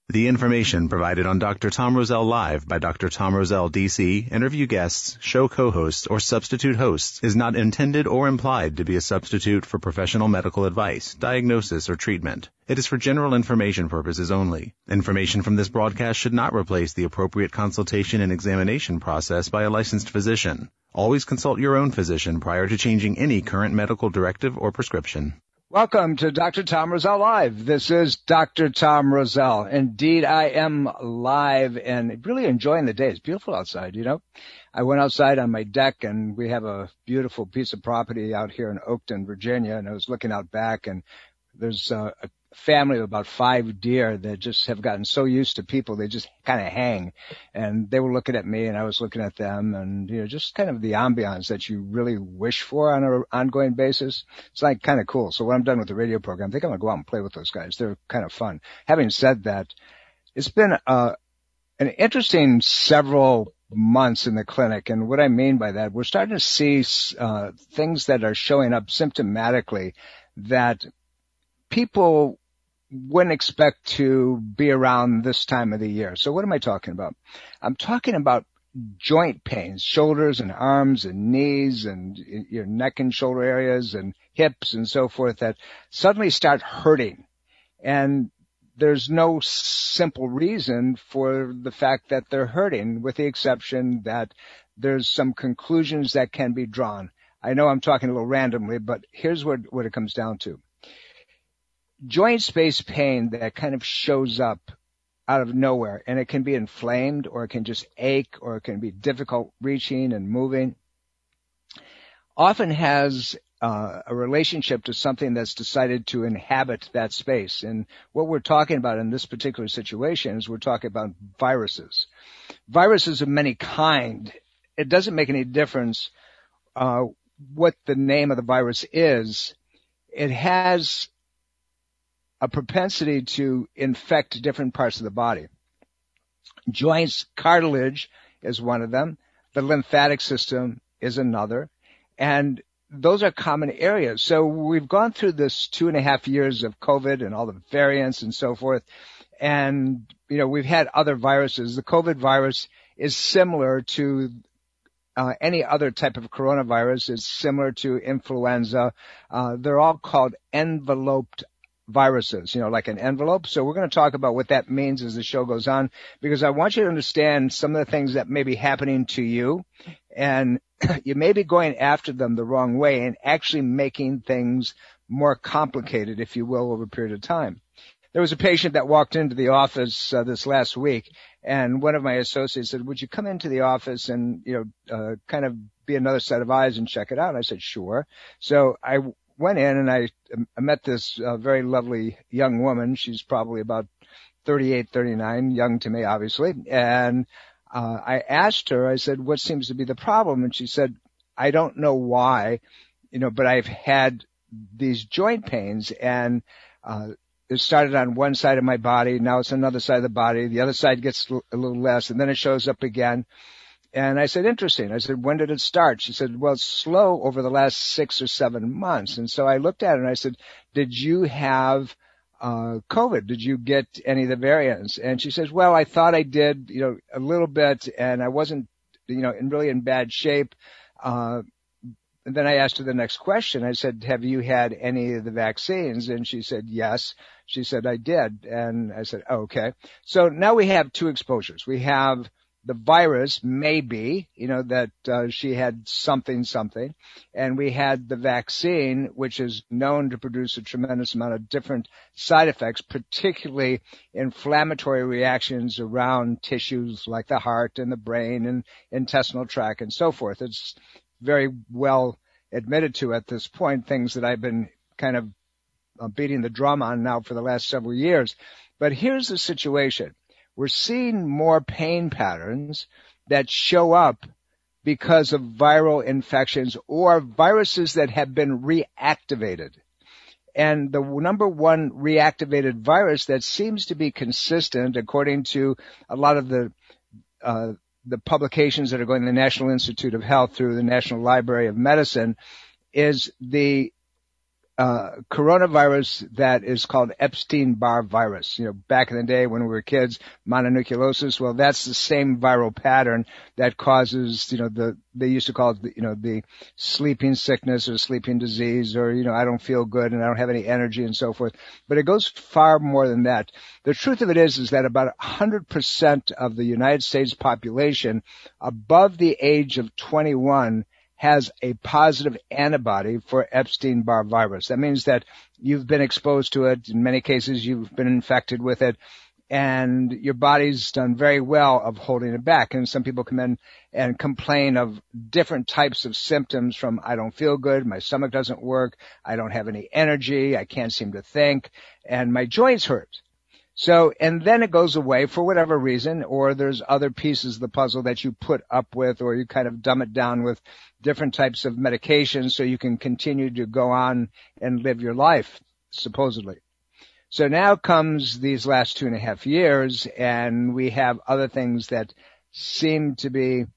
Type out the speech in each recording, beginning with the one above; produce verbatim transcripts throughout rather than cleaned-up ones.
The information provided on Doctor Tom Rosell Live by Doctor Tom Rosell, D C, interview guests, show co-hosts, or substitute hosts is not intended or implied to be a substitute for professional medical advice, diagnosis, or treatment. It is for general information purposes only. Information from this broadcast should not replace the appropriate consultation and examination process by a licensed physician. Always consult your own physician prior to changing any current medical directive or prescription. Welcome to Doctor Tom Rosell Live. This is Doctor Tom Rosell. Indeed, I am live and really enjoying the day. It's beautiful outside, you know. I went outside on my deck, and we have a beautiful piece of property out here in Oakton, Virginia, and I was looking out back, and there's uh, a family of about five deer that just have gotten so used to people, they just kind of hang. And they were looking at me, and I was looking at them, and, you know, just kind of the ambiance that you really wish for on an ongoing basis. It's like kind of cool. So when I'm done with the radio program, I think I'm going to go out and play with those guys. They're kind of fun. Having said that, it's been uh, an interesting several months in the clinic. And what I mean by that, we're starting to see uh, things that are showing up symptomatically that people wouldn't expect to be around this time of the year. So what am I talking about? I'm talking about joint pains, shoulders and arms and knees and your neck and shoulder areas and hips and so forth that suddenly start hurting. And there's no simple reason for the fact that they're hurting, with the exception that there's some conclusions that can be drawn. I know I'm talking a little randomly, but here's what, what it comes down to. Joint space pain that kind of shows up out of nowhere, and it can be inflamed, or it can just ache, or it can be difficult reaching and moving, often has uh, a relationship to something that's decided to inhabit that space. And what we're talking about in this particular situation is we're talking about viruses. Viruses of many kind. It doesn't make any difference uh, what the name of the virus is. It has a propensity to infect different parts of the body. Joints, cartilage is one of them. The lymphatic system is another. And those are common areas. So we've gone through this two and a half years of COVID and all the variants and so forth. And, you know, we've had other viruses. The COVID virus is similar to uh, any other type of coronavirus. It's similar to influenza. Uh, they're all called enveloped viruses, you know, like an envelope. So we're going to talk about what that means as the show goes on, because I want you to understand some of the things that may be happening to you, and you may be going after them the wrong way and actually making things more complicated, if you will, over a period of time. There was a patient that walked into the office uh, this last week, and one of my associates said, would you come into the office and, you know, uh, kind of be another set of eyes and check it out? And I said, sure. So I went in, and I, I met this uh, very lovely young woman. She's probably about thirty-eight, thirty-nine, young to me, obviously. And uh, I asked her, I said, what seems to be the problem? And she said, I don't know why, you know, but I've had these joint pains, and uh, it started on one side of my body. Now it's another side of the body. The other side gets a little less, and then it shows up again. And I said, interesting. I said, when did it start? She said, well, it's slow over the last six or seven months. And so I looked at her and I said, did you have uh COVID? Did you get any of the variants? And she says, well, I thought I did, you know, a little bit, and I wasn't, you know, in really in bad shape. Uh And then I asked her the next question. I said, have you had any of the vaccines? And she said, yes. She said, I did. And I said, oh, okay. So now we have two exposures. We have the virus, maybe, you know, that uh, she had something, something. And we had the vaccine, which is known to produce a tremendous amount of different side effects, particularly inflammatory reactions around tissues like the heart and the brain and intestinal tract and so forth. It's very well admitted to at this point, things that I've been kind of uh, beating the drum on now for the last several years. But here's the situation. We're seeing more pain patterns that show up because of viral infections or viruses that have been reactivated. And the number one reactivated virus that seems to be consistent, according to a lot of the uh, the publications that are going to the National Institute of Health through the National Library of Medicine, is the uh, coronavirus that is called Epstein-Barr virus. You know, back in the day when we were kids, mononucleosis. Well, that's the same viral pattern that causes, you know, the, they used to call it, the, you know, the sleeping sickness or sleeping disease, or, you know, I don't feel good and I don't have any energy and so forth. But it goes far more than that. The truth of it is, is that about one hundred percent of the United States population above the age of twenty-one has a positive antibody for Epstein-Barr virus. That means that you've been exposed to it. In many cases, you've been infected with it, and your body's done very well of holding it back. And some people come in and complain of different types of symptoms, from I don't feel good, my stomach doesn't work, I don't have any energy, I can't seem to think, and my joints hurt. So, and then it goes away for whatever reason, or there's other pieces of the puzzle that you put up with, or you kind of dumb it down with different types of medications so you can continue to go on and live your life, supposedly. So now comes these last two and a half years, and we have other things that seem to be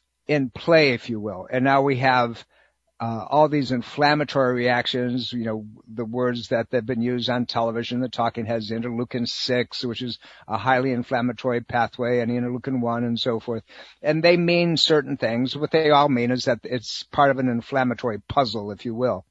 in play, if you will. And now we have Uh, all these inflammatory reactions, you know, the words that have been used on television, the talking heads, interleukin six, which is a highly inflammatory pathway, and interleukin one and so forth. And they mean certain things. What they all mean is that it's part of an inflammatory puzzle, if you will.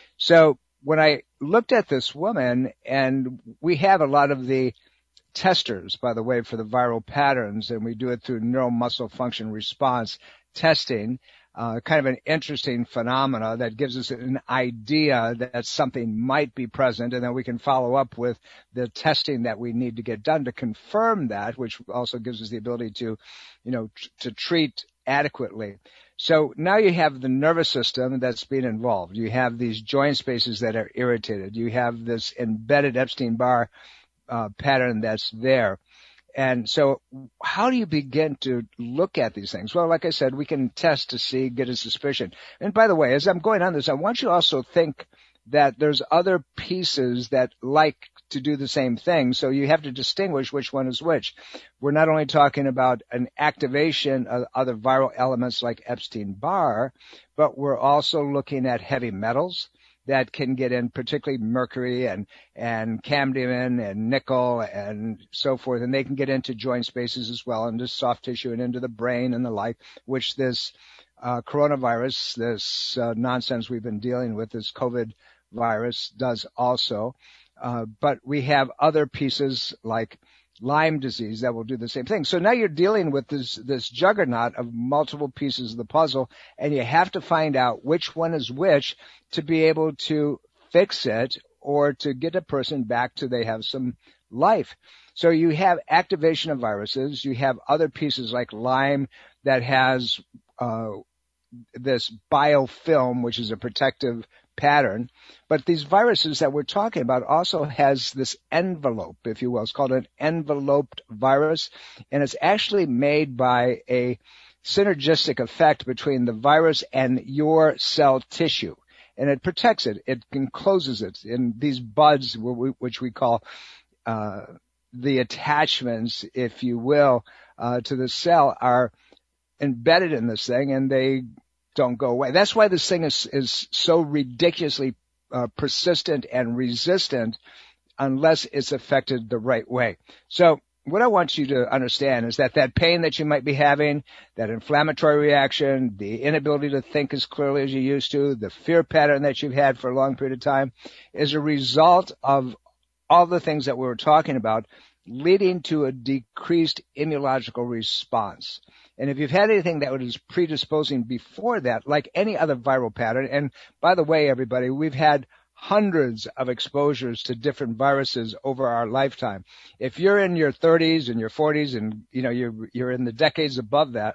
So when I looked at this woman, and we have a lot of the testers, by the way, for the viral patterns, and we do it through neuromuscle function response testing. Uh, kind of an interesting phenomena that gives us an idea that something might be present, and then we can follow up with the testing that we need to get done to confirm that, which also gives us the ability to, you know, t- to treat adequately. So now you have the nervous system that's being involved. You have these joint spaces that are irritated. You have this embedded Epstein-Barr uh, pattern that's there. And so how do you begin to look at these things? Well, like I said, we can test to see, get a suspicion. And by the way, as I'm going on this, I want you to also think that there's other pieces that like to do the same thing. So you have to distinguish which one is which. We're not only talking about an activation of other viral elements like Epstein-Barr, but we're also looking at heavy metals that can get in, particularly mercury and, and cadmium and nickel and so forth. And they can get into joint spaces as well, into soft tissue and into the brain and the like, which this uh, coronavirus, this uh, nonsense we've been dealing with, this COVID virus, does also. Uh, but we have other pieces like Lyme disease that will do the same thing. So now you're dealing with this, this juggernaut of multiple pieces of the puzzle, and you have to find out which one is which to be able to fix it or to get a person back to they have some life. So you have activation of viruses. You have other pieces like Lyme that has uh, this biofilm, which is a protective pattern. But these viruses that we're talking about also has this envelope, if you will. It's called an enveloped virus, and it's actually made by a synergistic effect between the virus and your cell tissue. And it protects it. It encloses it in these buds, which we call uh the attachments, if you will, uh to the cell, are embedded in this thing, and they don't go away. That's why this thing is, is so ridiculously uh, persistent and resistant unless it's affected the right way. So what I want you to understand is that that pain that you might be having, that inflammatory reaction, the inability to think as clearly as you used to, the fear pattern that you've had for a long period of time, is a result of all the things that we were talking about, leading to a decreased immunological response. And if you've had anything that was predisposing before that, like any other viral pattern, and by the way, everybody, we've had hundreds of exposures to different viruses over our lifetime. If you're in your thirties and your forties and, you know, you're, you're in the decades above that,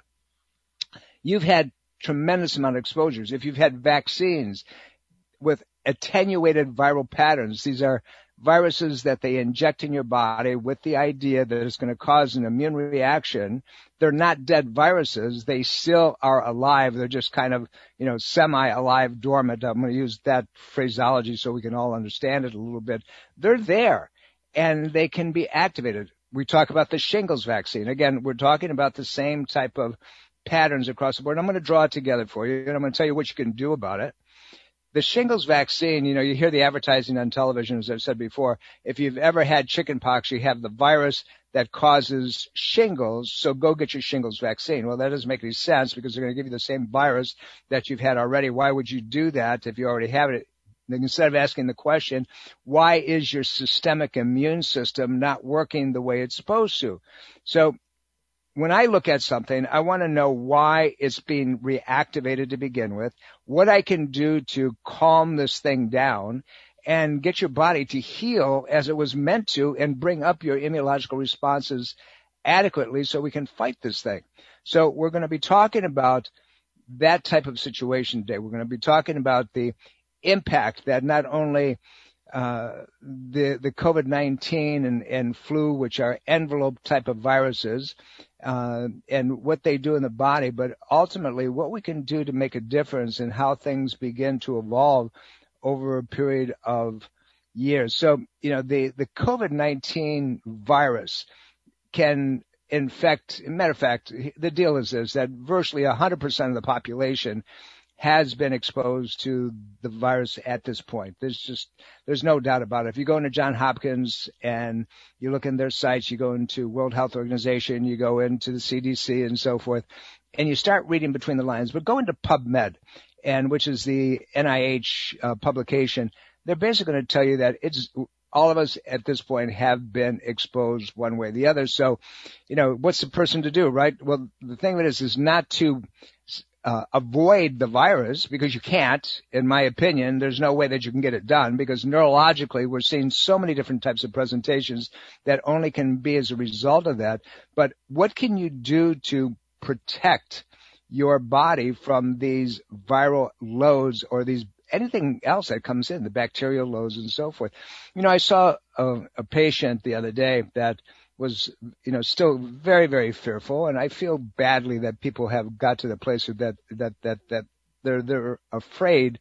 you've had tremendous amount of exposures. If you've had vaccines with attenuated viral patterns, these are viruses that they inject in your body with the idea that it's going to cause an immune reaction. They're not dead viruses. They still are alive. They're just kind of, you know, semi-alive, dormant. I'm going to use that phraseology so we can all understand it a little bit. They're there, and they can be activated. We talk about the shingles vaccine. Again, we're talking about the same type of patterns across the board. I'm going to draw it together for you, and I'm going to tell you what you can do about it. the shingles vaccine, you know, you hear the advertising on television, as I've said before. If you've ever had chickenpox, you have the virus that causes shingles, so go get your shingles vaccine. Well, that doesn't make any sense because they're going to give you the same virus that you've had already. Why would you do that if you already have it? Instead of asking the question, why is your systemic immune system not working the way it's supposed to? So when I look at something, I want to know why it's being reactivated to begin with, what I can do to calm this thing down and get your body to heal as it was meant to and bring up your immunological responses adequately so we can fight this thing. So we're going to be talking about that type of situation today. We're going to be talking about the impact that not only uh the the COVID nineteen and, and flu, which are envelope type of viruses, uh and what they do in the body, but ultimately what we can do to make a difference in how things begin to evolve over a period of years. So, you know, the, the COVID nineteen virus can infect, matter of fact, the deal is this, that virtually one hundred percent of the population has been exposed to the virus at this point. There's just, there's no doubt about it. If you go into Johns Hopkins and you look in their sites, you go into World Health Organization, you go into the C D C and so forth, and you start reading between the lines, but go into PubMed, and which is the N I H uh, publication. They're basically going to tell you that it's, all of us at this point have been exposed one way or the other. So, you know, what's the person to do, right? Well, the thing of it is, is not to Uh, avoid the virus, because you can't, in my opinion. There's no way that you can get it done, because neurologically we're seeing so many different types of presentations that only can be as a result of that. But what can you do to protect your body from these viral loads or these anything else that comes in, the bacterial loads and so forth? You know, I saw a, a patient the other day that was, you know, still very, very fearful. And I feel badly that people have got to the place that, that, that, that they're, they're afraid.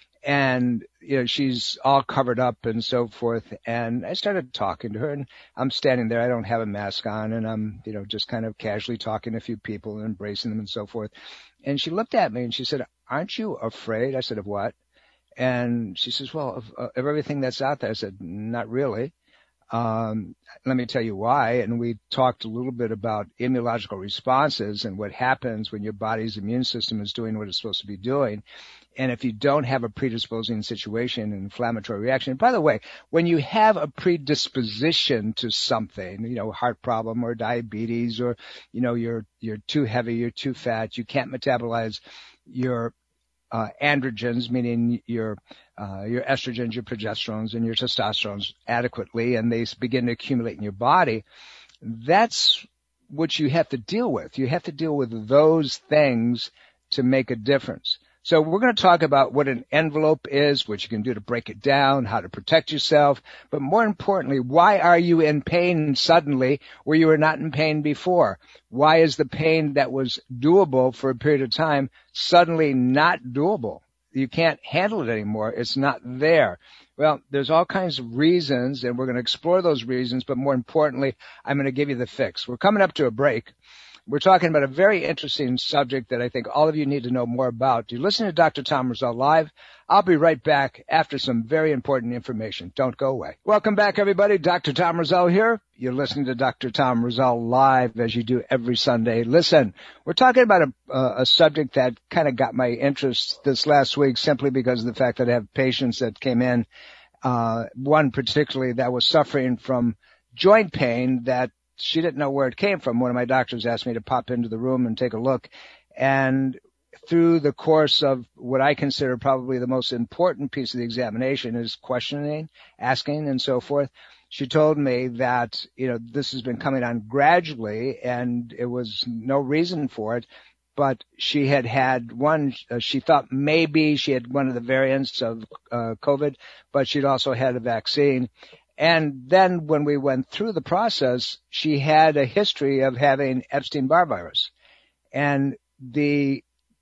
And, you know, she's all covered up and so forth. And I started talking to her, and I'm standing there. I don't have a mask on, and I'm, you know, just kind of casually talking to a few people and embracing them and so forth. And she looked at me and she said, "Aren't you afraid?" I said, "Of what?" And she says, "Well, of, of everything that's out there." I said, "Not really. Um, let me tell you why." And we talked a little bit about immunological responses and what happens when your body's immune system is doing what it's supposed to be doing. And if you don't have a predisposing situation, an inflammatory reaction. And by the way, when you have a predisposition to something, you know, heart problem or diabetes, or, you know, you're, you're too heavy, you're too fat, you can't metabolize your Uh, androgens, meaning your uh, your estrogens, your progesterones, and your testosterones adequately, and they begin to accumulate in your body. That's what you have to deal with. You have to deal with those things to make a difference. So we're going to talk about what an envelope is, what you can do to break it down, how to protect yourself, but more importantly, why are you in pain suddenly where you were not in pain before? Why is the pain that was doable for a period of time suddenly not doable? You can't handle it anymore. It's not there. Well, there's all kinds of reasons, and we're going to explore those reasons, but more importantly, I'm going to give you the fix. We're coming up to a break. We're talking about a very interesting subject that I think all of you need to know more about. You're listening to Doctor Tom Rosell Live. I'll be right back after some very important information. Don't go away. Welcome back, everybody. Doctor Tom Rosell here. You're listening to Doctor Tom Rosell Live, as you do every Sunday. Listen, we're talking about a, uh, a subject that kind of got my interest this last week, simply because of the fact that I have patients that came in, uh, one particularly that was suffering from joint pain that she didn't know where it came from. One of my doctors asked me to pop into the room and take a look. And through the course of what I consider probably the most important piece of the examination is questioning, asking, and so forth, she told me that, you know, this has been coming on gradually and it was no reason for it. But she had had one, uh, she thought maybe she had one of the variants of uh, COVID, but she'd also had a vaccine. And then when we went through the process, she had a history of having Epstein-Barr virus. And the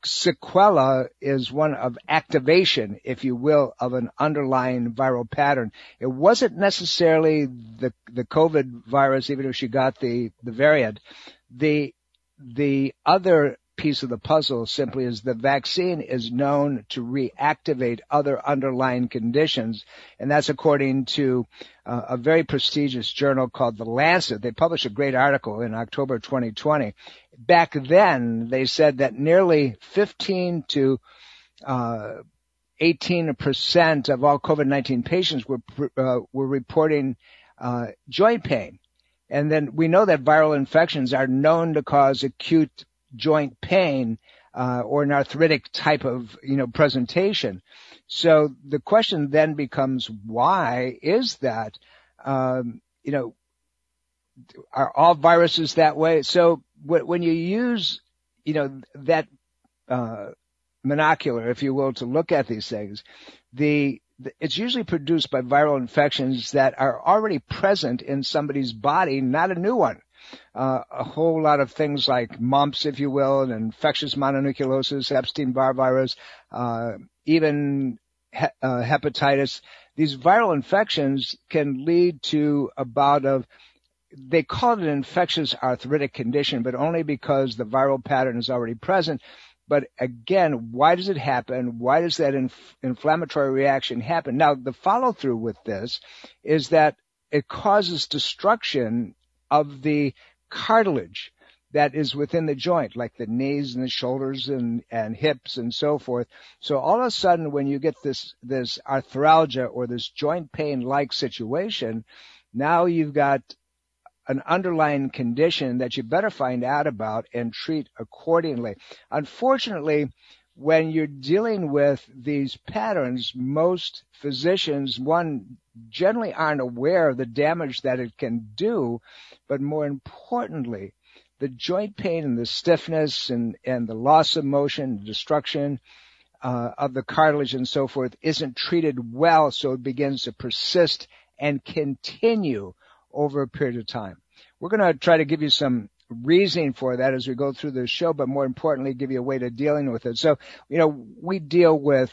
sequela is one of activation, if you will, of an underlying viral pattern. It wasn't necessarily the, the COVID virus, even if she got the, the variant. The, the other piece of the puzzle simply is the vaccine is known to reactivate other underlying conditions, and that's according to uh, a very prestigious journal called The Lancet. They published a great article in October twenty twenty. Back then, they said that nearly fifteen to uh, eighteen percent of all COVID nineteen patients were uh, were reporting uh, joint pain. And then we know that viral infections are known to cause acute joint pain uh, or an arthritic type of, you know, presentation. So the question then becomes, why is that? Um, you know, are all viruses that way? So w- when you use, you know, that uh, monocular, if you will, to look at these things, the it's usually produced by viral infections that are already present in somebody's body, not a new one. Uh, a whole lot of things like mumps, if you will, and infectious mononucleosis, Epstein-Barr virus, uh, even he- uh, hepatitis. These viral infections can lead to a bout of, they call it an infectious arthritic condition, but only because the viral pattern is already present. But again, why does it happen? Why does that inf- inflammatory reaction happen? Now, the follow-through with this is that it causes destruction of the cartilage that is within the joint, like the knees and the shoulders and, and hips and so forth. So all of a sudden, when you get this, this arthralgia or this joint pain-like situation, now you've got an underlying condition that you better find out about and treat accordingly. Unfortunately, when you're dealing with these patterns, most physicians, one, generally aren't aware of the damage that it can do, but more importantly, the joint pain and the stiffness and, and the loss of motion, the destruction uh, of the cartilage and so forth isn't treated well, so it begins to persist and continue over a period of time. We're going to try to give you some reasoning for that as we go through this show, but more importantly, give you a way to dealing with it. So, you know, we deal with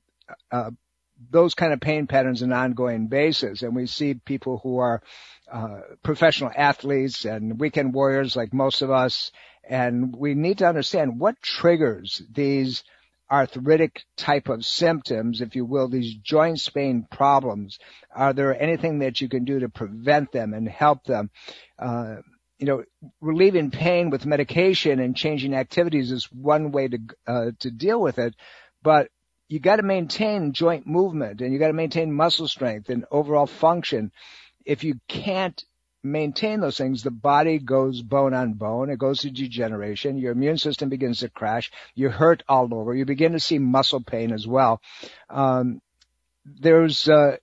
uh, those kind of pain patterns on an ongoing basis, and we see people who are uh, professional athletes and weekend warriors like most of us, and we need to understand what triggers these arthritic type of symptoms, if you will, these joint pain problems. Are there anything that you can do to prevent them and help them? Uh, you know, relieving pain with medication and changing activities is one way to uh, to deal with it, but you got to maintain joint movement and you got to maintain muscle strength and overall function. If you can't maintain those things, the body goes bone on bone. It goes to degeneration. Your immune system begins to crash. You hurt all over. You begin to see muscle pain as well. Um, there's uh,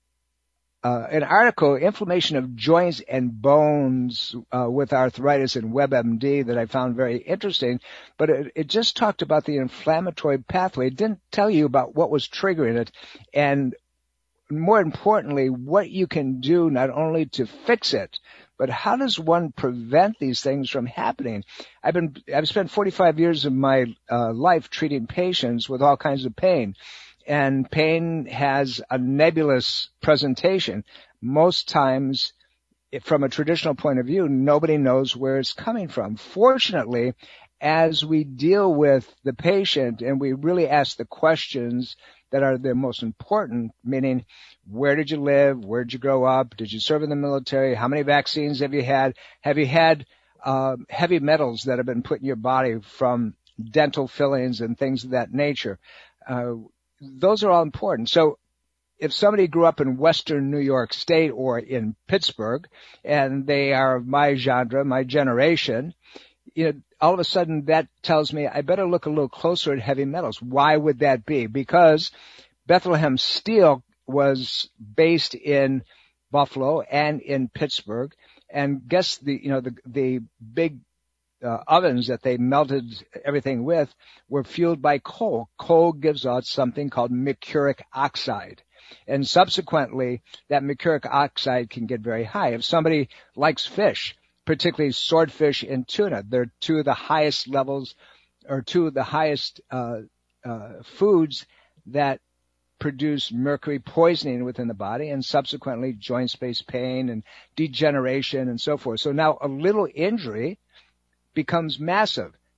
uh, an article, Inflammation of Joints and Bones uh, with Arthritis in WebMD, that I found very interesting. But it, it just talked about the inflammatory pathway. It didn't tell you about what was triggering it, and more importantly, what you can do not only to fix it, but how does one prevent these things from happening? I've been, I've spent forty-five years of my uh, life treating patients with all kinds of pain, and pain has a nebulous presentation. Most times, from a traditional point of view, nobody knows where it's coming from. Fortunately, as we deal with the patient and we really ask the questions that are the most important, meaning where did you live? Where did you grow up? Did you serve in the military? How many vaccines have you had? Have you had uh, heavy metals that have been put in your body from dental fillings and things of that nature? Uh, those are all important. So if somebody grew up in Western New York State or in Pittsburgh and they are of my genre, my generation, you know, all of a sudden that tells me I better look a little closer at heavy metals. Why would that be? Because Bethlehem Steel was based in Buffalo and in Pittsburgh, and guess the, you know, the, the big uh, ovens that they melted everything with were fueled by coal. Coal gives out something called mercuric oxide. And subsequently, that mercuric oxide can get very high. If somebody likes fish, particularly swordfish and tuna, they're two of the highest levels or two of the highest uh, uh, foods that produce mercury poisoning within the body and subsequently joint space pain and degeneration and so forth. So now a little injury becomes massive.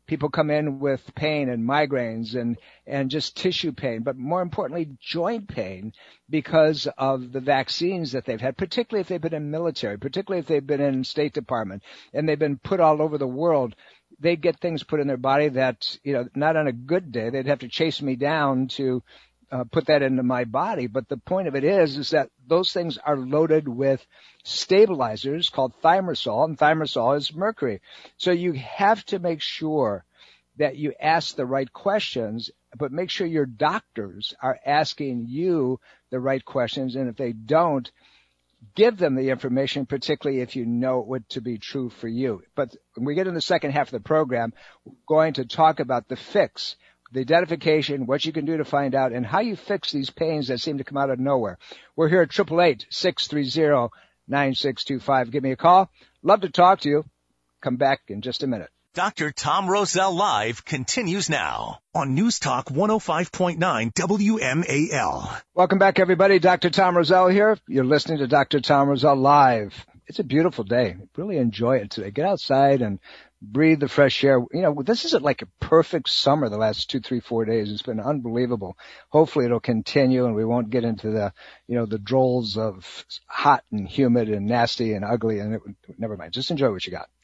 People come in with pain and migraines and, and just tissue pain, but more importantly, joint pain because of the vaccines that they've had, particularly if they've been in military, particularly if they've been in State Department and they've been put all over the world. They get things put in their body that, you know, not on a good day, they'd have to chase me down to uh, put that into my body. But the point of it is, is that those things are loaded with stabilizers called thimerosal, and thimerosal is mercury. So you have to make sure that you ask the right questions, but make sure your doctors are asking you the right questions. And if they don't, give them the information, particularly if you know it to be true for you. But when we get in the second half of the program, we're going to talk about the fix, the identification, what you can do to find out, and how you fix these pains that seem to come out of nowhere. We're here at eight eight eight, six three zero, nine six two five. Give me a call. Love to talk to you. Come back in just a minute. Doctor Tom Rosell Live continues now on News Talk one oh five point nine W M A L. Welcome back, everybody. Doctor Tom Rosell here. You're listening to Doctor Tom Rosell Live. It's a beautiful day. Really enjoy it today. Get outside and breathe the fresh air. You know, this is like a perfect summer the last two, three, four days. It's been unbelievable. Hopefully it'll continue and we won't get into the, you know, the drolls of hot and humid and nasty and ugly. And it, never mind. Just enjoy what you got.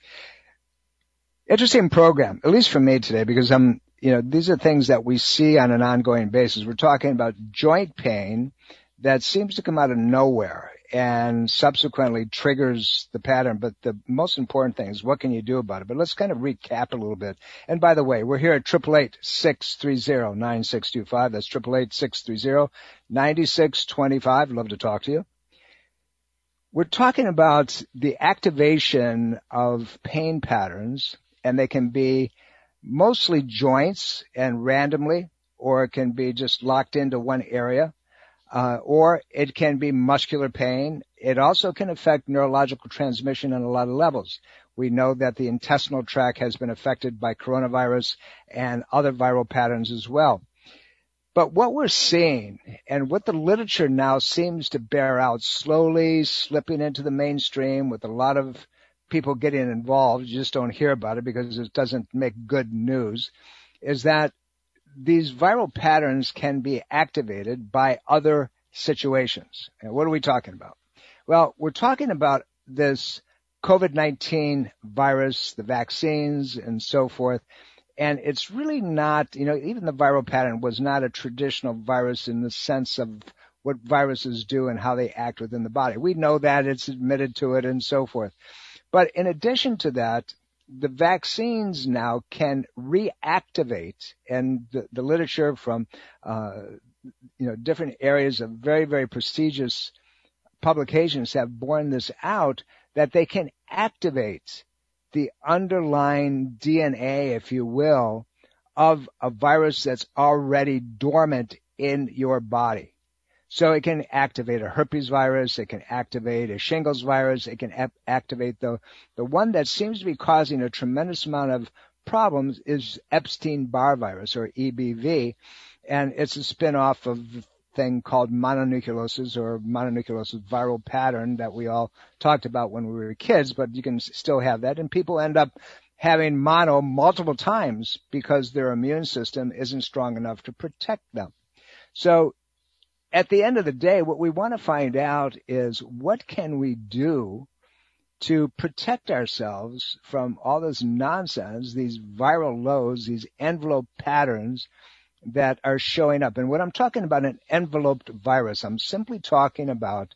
Interesting program, at least for me today, because I'm, you know, these are things that we see on an ongoing basis. We're talking about joint pain that seems to come out of nowhere and subsequently triggers the pattern. But the most important thing is, what can you do about it? But let's kind of recap a little bit. And by the way, we're here at eight eight eight, six three zero, nine six two five. That's eight eight eight, six three zero, nine six two five. Love to talk to you. We're talking about the activation of pain patterns, and they can be mostly joints and randomly, or it can be just locked into one area, uh, or it can be muscular pain. It also can affect neurological transmission on a lot of levels. We know that the intestinal tract has been affected by coronavirus and other viral patterns as well. But what we're seeing, and what the literature now seems to bear out, slowly slipping into the mainstream with a lot of people getting involved, you just don't hear about it because it doesn't make good news, is that these viral patterns can be activated by other situations. And what are we talking about? Well, we're talking about this COVID nineteen virus, the vaccines, and so forth. And it's really not, you know, even the viral pattern was not a traditional virus in the sense of what viruses do and how they act within the body. We know that, it's admitted to it and so forth. But in addition to that, the vaccines now can reactivate, and the, the literature from, uh, you know, different areas of very, very prestigious publications have borne this out, that they can activate the underlying D N A, if you will, of a virus that's already dormant in your body. So it can activate a herpes virus, it can activate a shingles virus, it can ap- activate the, the one that seems to be causing a tremendous amount of problems is Epstein-Barr virus, or E B V, and it's a spin-off of the thing called mononucleosis, or mononucleosis viral pattern that we all talked about when we were kids, but you can still have that, and people end up having mono multiple times because their immune system isn't strong enough to protect them. So at the end of the day, what we want to find out is, what can we do to protect ourselves from all this nonsense, these viral loads, these envelope patterns that are showing up. And when I'm talking about an enveloped virus, I'm simply talking about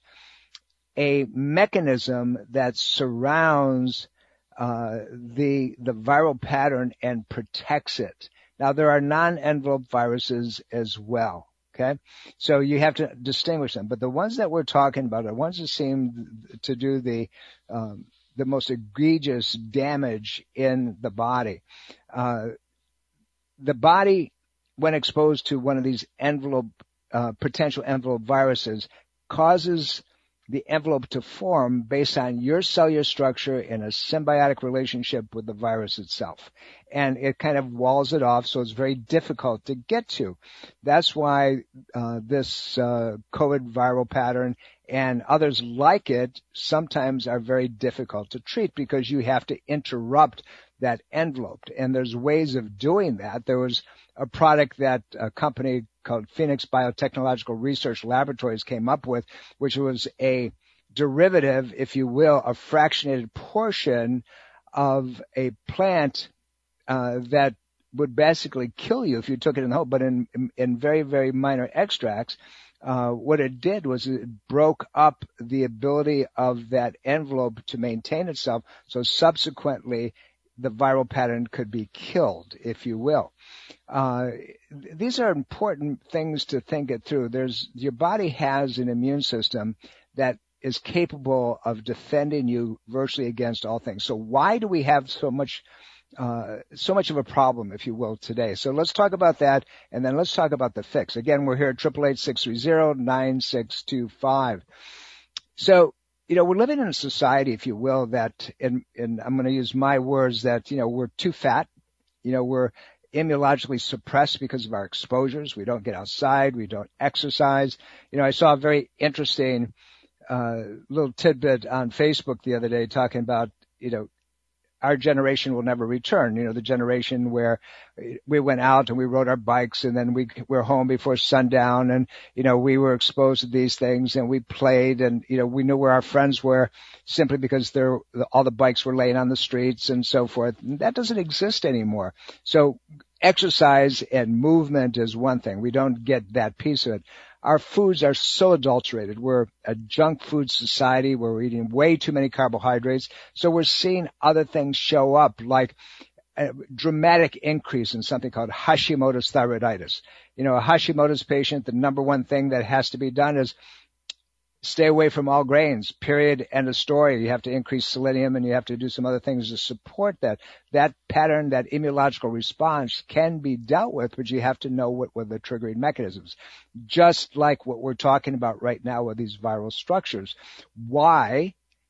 a mechanism that surrounds uh, the the viral pattern and protects it. Now, there are non-enveloped viruses as well. Okay, so you have to distinguish them. But the ones that we're talking about are ones that seem to do the um, the most egregious damage in the body. Uh, the body, when exposed to one of these envelope uh, potential envelope viruses, causes the envelope to form based on your cellular structure in a symbiotic relationship with the virus itself. And it kind of walls it off, so it's very difficult to get to. That's why uh, this uh, COVID viral pattern and others like it sometimes are very difficult to treat because you have to interrupt that envelope. And there's ways of doing that. There was a product that a company called Phoenix Biotechnological Research Laboratories came up with, which was a derivative, if you will, a fractionated portion of a plant uh, that would basically kill you if you took it in the whole, but in, in, in very, very minor extracts. Uh, what it did was it broke up the ability of that envelope to maintain itself. So subsequently, the viral pattern could be killed, if you will. Uh, these are important things to think it through. There's, your body has an immune system that is capable of defending you virtually against all things. So why do we have so much Uh, so much of a problem, if you will, today? So let's talk about that, and then let's talk about the fix. Again, we're here at eight eight eight, six three zero, nine six two five. So, you know, we're living in a society, if you will, that, and, and I'm going to use my words, that, you know, we're too fat. You know, we're immunologically suppressed because of our exposures. We don't get outside. We don't exercise. You know, I saw a very interesting uh, little tidbit on Facebook the other day talking about, you know, our generation will never return. You know, the generation where we went out and we rode our bikes and then we were home before sundown and, you know, we were exposed to these things and we played and, you know, we knew where our friends were simply because there, all the bikes were laying on the streets and so forth. That doesn't exist anymore. So exercise and movement is one thing. We don't get that piece of it. Our foods are so adulterated. We're a junk food society. We're eating way too many carbohydrates. So we're seeing other things show up, like a dramatic increase in something called Hashimoto's thyroiditis. You know, a Hashimoto's patient, the number one thing that has to be done is stay away from all grains, period, end of story. You have to increase selenium and you have to do some other things to support that. That pattern, that immunological response can be dealt with, but you have to know what were the triggering mechanisms. Just like what we're talking about right now with these viral structures. Why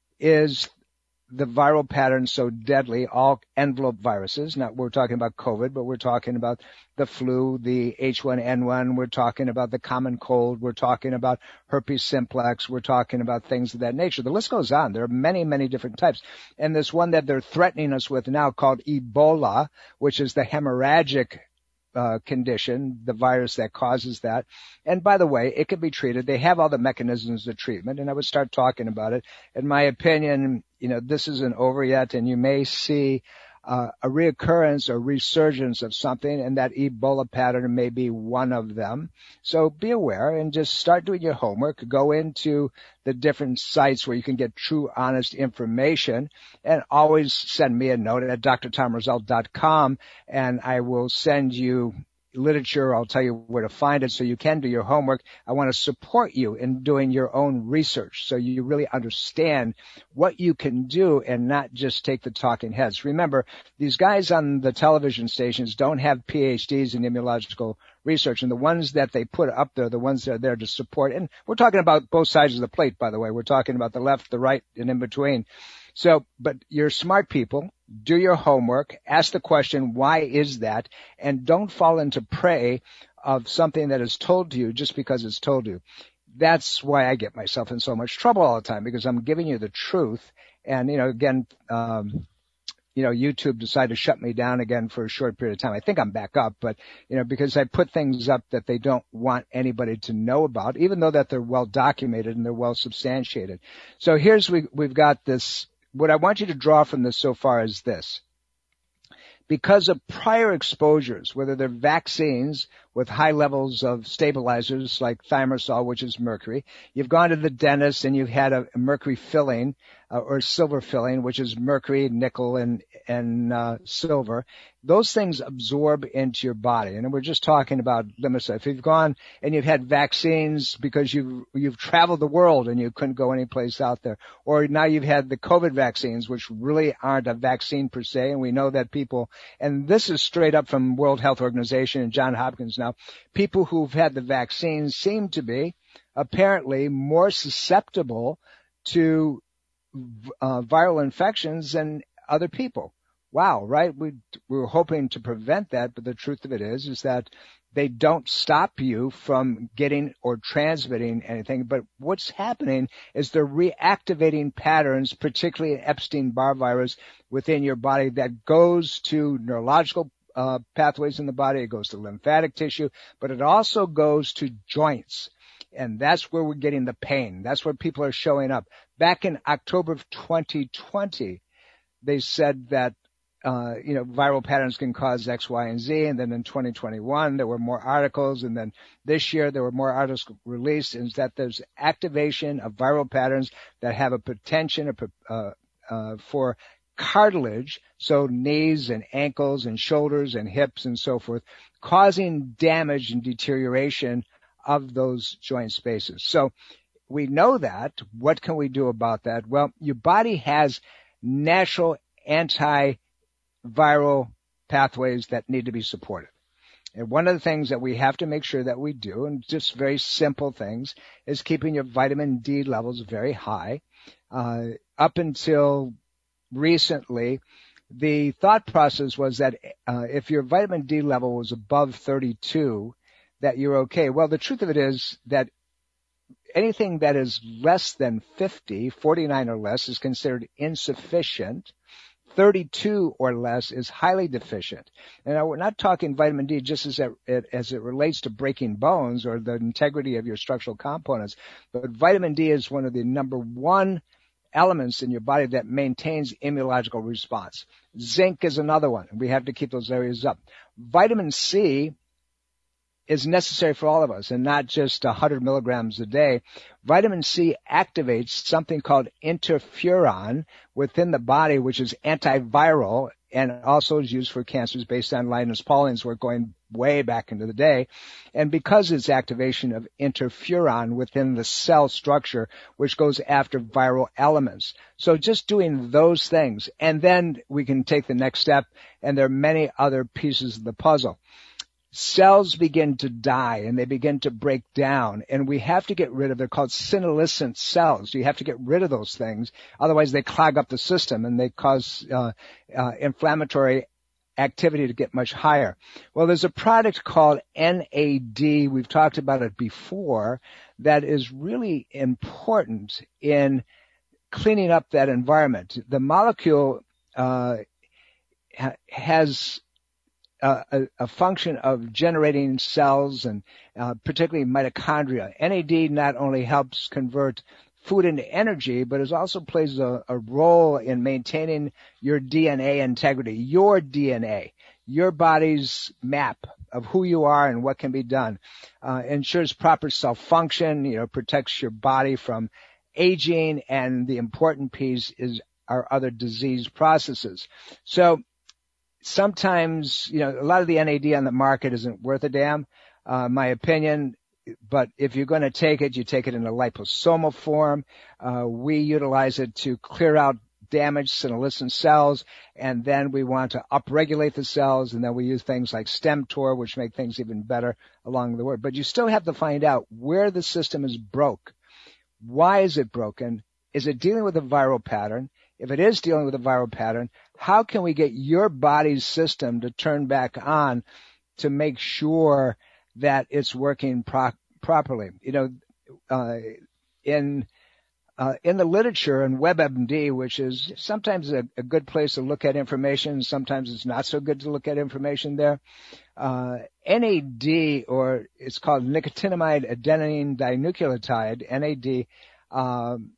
is the viral pattern so deadly? All envelope viruses. Now, we're talking about COVID, but we're talking about the flu, the H one N one. We're talking about the common cold. We're talking about herpes simplex. We're talking about things of that nature. The list goes on. There are many, many different types. And this one that they're threatening us with now called Ebola, which is the hemorrhagic Uh, condition, the virus that causes that. And by the way, it can be treated. They have all the mechanisms of treatment, and I would start talking about it. In my opinion, you know, this isn't over yet, and you may see uh, a reoccurrence or resurgence of something, and that Ebola pattern may be one of them. So be aware and just start doing your homework. Go into the different sites where you can get true, honest information, and always send me a note at d r tom roselle dot com, and I will send you literature. I'll tell you where to find it so you can do your homework. I want to support you in doing your own research so you really understand what you can do and not just take the talking heads. Remember, these guys on the television stations don't have P H Ds in immunological research, and the ones that they put up there, the ones that are there to support, and we're talking about both sides of the plate, by the way. We're talking about the left, the right, and in between. So, but you're smart people. Do your homework. Ask the question, why is that? And don't fall into prey of something that is told to you just because it's told you. That's why I get myself in so much trouble all the time, because I'm giving you the truth. And, you know, again, um, you know, YouTube decided to shut me down again for a short period of time. I think I'm back up, but, you know, because I put things up that they don't want anybody to know about, even though that they're well documented and they're well substantiated. So here's, we, we've got this. What I want you to draw from this so far is this. Because of prior exposures, whether they're vaccines with high levels of stabilizers like thimerosal, which is mercury, you've gone to the dentist and you've had a, a mercury filling uh, or silver filling, which is mercury, nickel, and and uh, silver. Those things absorb into your body. And we're just talking about limits. If you've gone and you've had vaccines because you've, you've traveled the world and you couldn't go anyplace out there, or now you've had the COVID vaccines, which really aren't a vaccine per se, and we know that people, and this is straight up from World Health Organization and Johns Hopkins now, people who've had the vaccines seem to be apparently more susceptible to uh, viral infections than other people. wow, right? We, we were hoping to prevent that, but the truth of it is, is that they don't stop you from getting or transmitting anything. But what's happening is they're reactivating patterns, particularly in Epstein-Barr virus within your body, that goes to neurological uh, pathways in the body. It goes to lymphatic tissue, but it also goes to joints. And that's where we're getting the pain. That's where people are showing up. Back in October of twenty twenty, they said that Uh, you know, viral patterns can cause X, Y, and Z. And then in twenty twenty-one, there were more articles. And then this year, there were more articles released. And that there's activation of viral patterns that have a potential uh, uh, for cartilage, so knees and ankles and shoulders and hips and so forth, causing damage and deterioration of those joint spaces. So we know that. What can we do about that? Well, your body has natural anti viral pathways that need to be supported. And one of the things that we have to make sure that we do, and just very simple things, is keeping your vitamin D levels very high. Uh, up until recently, the thought process was that uh, if your vitamin D level was above thirty-two, that you're okay. Well, the truth of it is that anything that is less than fifty, forty-nine or less, is considered insufficient. thirty-two or less is highly deficient. And now we're not talking vitamin D just as it, as it relates to breaking bones or the integrity of your structural components, but vitamin D is one of the number one elements in your body that maintains immunological response. Zinc is another one, and we have to keep those areas up. Vitamin C is necessary for all of us, and not just one hundred milligrams a day. Vitamin C activates something called interferon within the body, which is antiviral and also is used for cancers based on Linus Pauling's work going way back into the day. And because it's activation of interferon within the cell structure, which goes after viral elements. So just doing those things, and then we can take the next step, and there are many other pieces of the puzzle. Cells begin to die and they begin to break down, and we have to get rid of, they're called senescent cells. You have to get rid of those things. Otherwise they clog up the system and they cause uh, uh, inflammatory activity to get much higher. Well, there's a product called N A D. We've talked about it before, that is really important in cleaning up that environment. The molecule uh, ha- has Uh, a, a function of generating cells and uh, particularly mitochondria. N A D not only helps convert food into energy, but it also plays a, a role in maintaining your D N A integrity, your D N A, your body's map of who you are and what can be done. Uh, ensures proper cell function, you know, protects your body from aging, and the important piece is our other disease processes. So sometimes, you know, a lot of the N A D on the market isn't worth a damn, uh, my opinion. But if you're going to take it, you take it in a liposomal form. Uh, we utilize it to clear out damaged senescent cells, and then we want to upregulate the cells, and then we use things like StemTor, which make things even better along the way. But you still have to find out where the system is broke. Why is it broken? Is it dealing with a viral pattern? If it is dealing with a viral pattern, how can we get your body's system to turn back on to make sure that it's working pro- properly? You know, uh, in uh, in the literature in WebMD, which is sometimes a, a good place to look at information, sometimes it's not so good to look at information there. Uh, N A D, or it's called nicotinamide adenine dinucleotide, N A D, um,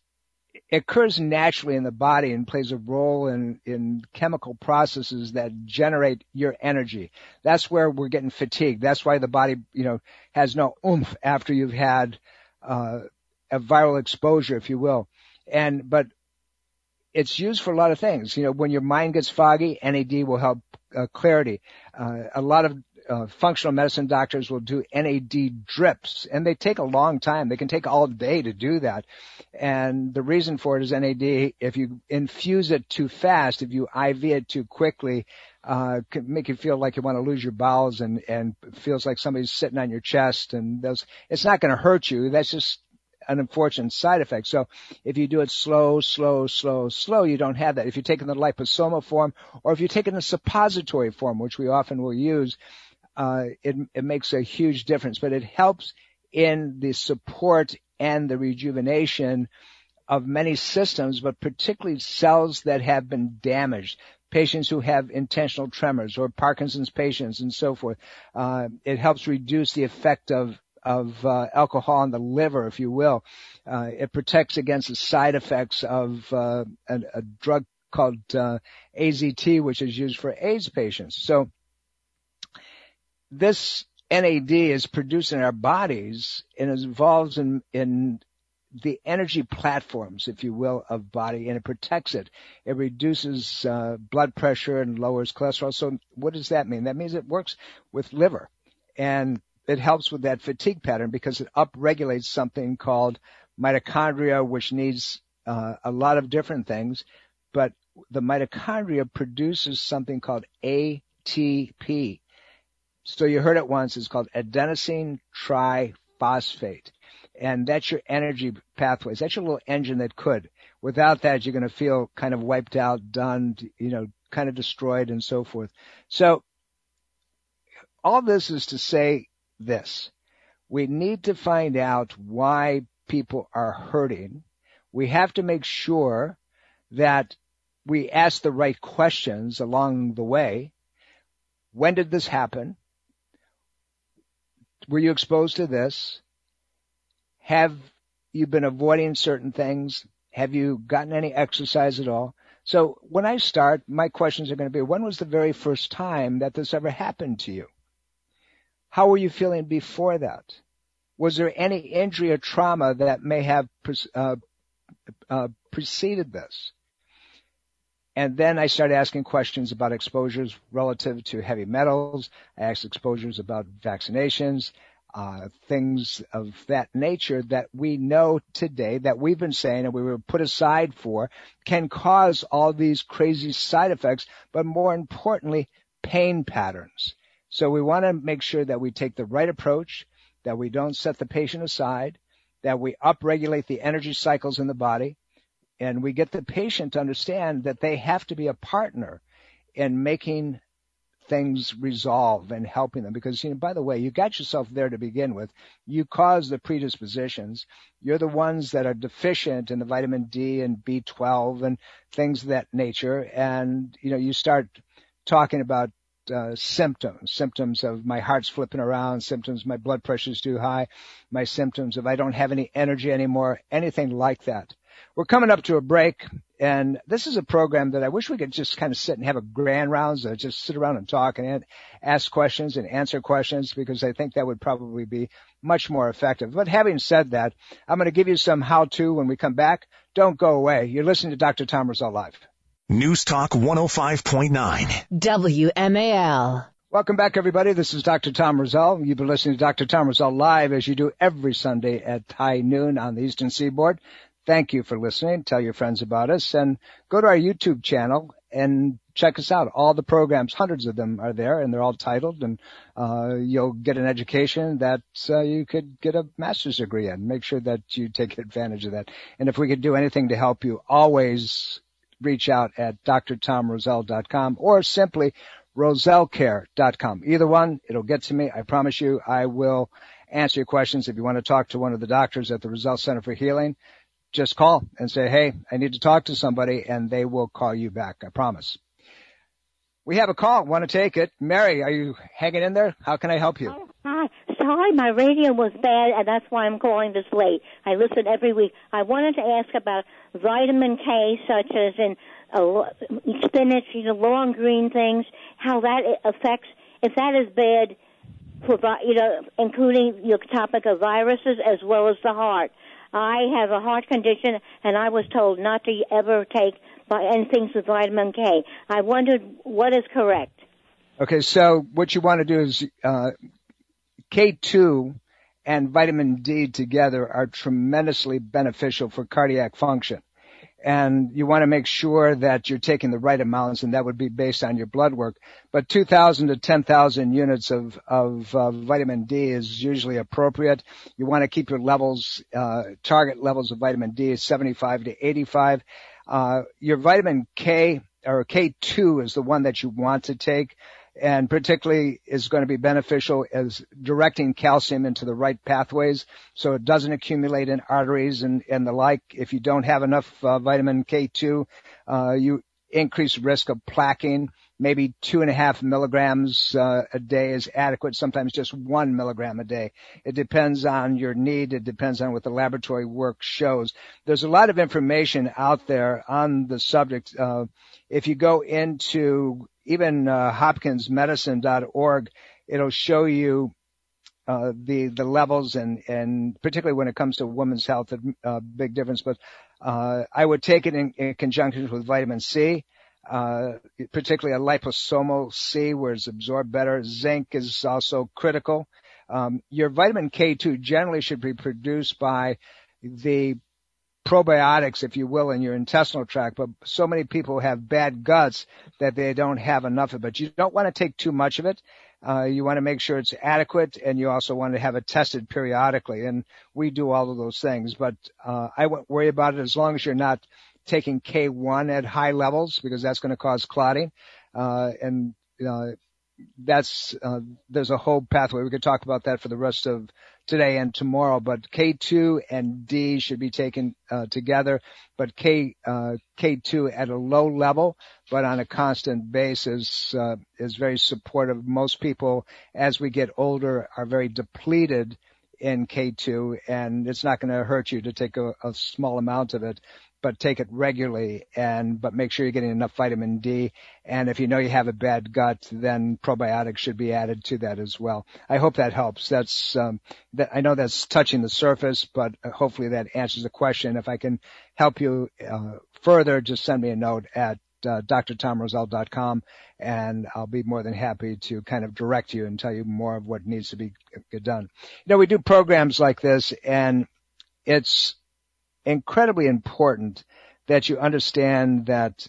it occurs naturally in the body and plays a role in, in chemical processes that generate your energy. That's where we're getting fatigued. That's why the body, you know, has no oomph after you've had uh, a viral exposure, if you will. And but it's used for a lot of things. You know, when your mind gets foggy, N A D will help uh, clarity. Uh, a lot of Uh, functional medicine doctors will do N A D drips, and they take a long time. They can take all day to do that. And the reason for it is N A D, if you infuse it too fast, if you I V it too quickly, uh, can make you feel like you want to lose your bowels, and, and it feels like somebody's sitting on your chest, and those, it's not going to hurt you. That's just an unfortunate side effect. So if you do it slow, slow, slow, slow, you don't have that. If you take it in the liposomal form, or if you take it in the suppository form, which we often will use, uh, it, it makes a huge difference. But it helps in the support and the rejuvenation of many systems, but particularly cells that have been damaged. Patients who have intentional tremors or Parkinson's patients and so forth. Uh, it helps reduce the effect of of uh, alcohol in the liver, if you will. Uh, it protects against the side effects of uh, a, a drug called uh, A Z T, which is used for AIDS patients. So this N A D is produced in our bodies and is involved in, in the energy platforms, if you will, of body, and it protects it. It reduces uh, blood pressure and lowers cholesterol. So what does that mean? That means it works with liver, and it helps with that fatigue pattern because it upregulates something called mitochondria, which needs uh, a lot of different things, but the mitochondria produces something called A T P. So you heard it once. It's called adenosine triphosphate. And that's your energy pathways. That's your little engine that could. Without that, you're going to feel kind of wiped out, done, you know, kind of destroyed and so forth. So all this is to say this. We need to find out why people are hurting. We have to make sure that we ask the right questions along the way. When did this happen? Were you exposed to this? Have you been avoiding certain things? Have you gotten any exercise at all? So when I start, my questions are going to be, when was the very first time that this ever happened to you? How were you feeling before that? Was there any injury or trauma that may have uh, uh, preceded this? And then I started asking questions about exposures relative to heavy metals. I asked exposures about vaccinations. Uh, things of that nature that we know today, that we've been saying and we were put aside for, can cause all these crazy side effects, but more importantly, pain patterns. So we want to make sure that we take the right approach, that we don't set the patient aside, that we upregulate the energy cycles in the body, and we get the patient to understand that they have to be a partner in making things resolve and helping them. Because, you know, by the way, you got yourself there to begin with. You caused the predispositions. You're the ones that are deficient in the vitamin D and B twelve and things of that nature. And, you know, you start talking about uh, symptoms, symptoms of my heart's flipping around, symptoms my blood pressure's too high, my symptoms of I don't have any energy anymore, anything like that. We're coming up to a break, and this is a program that I wish we could just kind of sit and have a grand rounds, uh, just sit around and talk and ask questions and answer questions, because I think that would probably be much more effective. But having said that, I'm going to give you some how-to when we come back. Don't go away. You're listening to Doctor Tom Rosell Live. News Talk one oh five point nine. W M A L. Welcome back, everybody. This is Doctor Tom Rosell. You've been listening to Doctor Tom Rosell Live, as you do every Sunday at high noon on the Eastern Seaboard. Thank you for listening. Tell your friends about us, and go to our YouTube channel and check us out. All the programs, hundreds of them are there, and they're all titled, and uh you'll get an education that uh, you could get a master's degree in. Make sure that you take advantage of that. And if we could do anything to help you, always reach out at d r tom rosell dot com or simply rosell care dot com. Either one, it'll get to me. I promise you I will answer your questions. If you want to talk to one of the doctors at the Rosell Center for Healing, just call and say, hey, I need to talk to somebody, and they will call you back. I promise. We have a call. Want to take it? Mary, are you hanging in there? How can I help you? Oh, hi. Sorry, my radio was bad, and that's why I'm calling this late. I listen every week. I wanted to ask about vitamin K, such as in uh, spinach, you know, long green things, how that affects, if that is bad for, you know, including your topic of viruses as well as the heart. I have a heart condition, and I was told not to ever take anything with vitamin K. I wondered what is correct. Okay, so what you want to do is uh, K two and vitamin D together are tremendously beneficial for cardiac function. and you want to make sure that you're taking the right amounts, and that would be based on your blood work. But two thousand to ten thousand units of, of uh, vitamin D is usually appropriate. You want to keep your levels, uh, target levels of vitamin D seventy-five to eighty-five. Uh, your vitamin K or K two is the one that you want to take, and particularly is going to be beneficial as directing calcium into the right pathways so it doesn't accumulate in arteries and, and the like. If you don't have enough uh, vitamin K two, uh, you increase risk of plaquing. Maybe two and a half milligrams uh, a day is adequate, sometimes just one milligram a day. It depends on your need. It depends on what the laboratory work shows. There's a lot of information out there on the subject. Uh, if you go into even uh, hopkins medicine dot org, it'll show you uh, the the levels, and, and particularly when it comes to women's health, a uh, big difference. But uh, I would take it in, in conjunction with vitamin C. Uh, particularly a liposomal C, where it's absorbed better. Zinc is also critical. Um, your vitamin K two generally should be produced by the probiotics, if you will, in your intestinal tract, but so many people have bad guts that they don't have enough of it. You don't want to take too much of it. Uh, you want to make sure it's adequate, and you also want to have it tested periodically, and we do all of those things. But uh, I wouldn't worry about it as long as you're not taking K one at high levels, because that's going to cause clotting. Uh, and, uh, that's, uh, there's a whole pathway. We could talk about that for the rest of today and tomorrow, but K two and D should be taken, uh, together, but K, uh, K two at a low level, but on a constant basis, uh, is very supportive. Most people, as we get older, are very depleted in K two, and it's not going to hurt you to take a, a small amount of it, but take it regularly, and but make sure you're getting enough vitamin D. And if you know you have a bad gut, then probiotics should be added to that as well. I hope that helps. That's um, that, I know that's touching the surface, but hopefully that answers the question. If I can help you uh, further, just send me a note at uh, d r tom rosell dot com, and I'll be more than happy to kind of direct you and tell you more of what needs to be done. You know, we do programs like this, and it's incredibly important that you understand that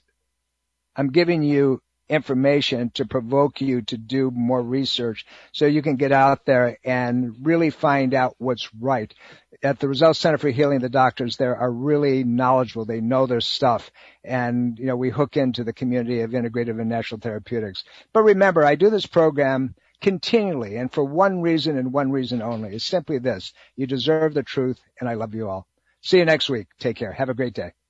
I'm giving you information to provoke you to do more research so you can get out there and really find out what's right. At the Rosell Center for Healing, the doctors there are really knowledgeable. They know their stuff. And, you know, we hook into the community of integrative and natural therapeutics. But remember, I do this program continually, and for one reason and one reason only. It's simply this: you deserve the truth, and I love you all. See you next week. Take care. Have a great day.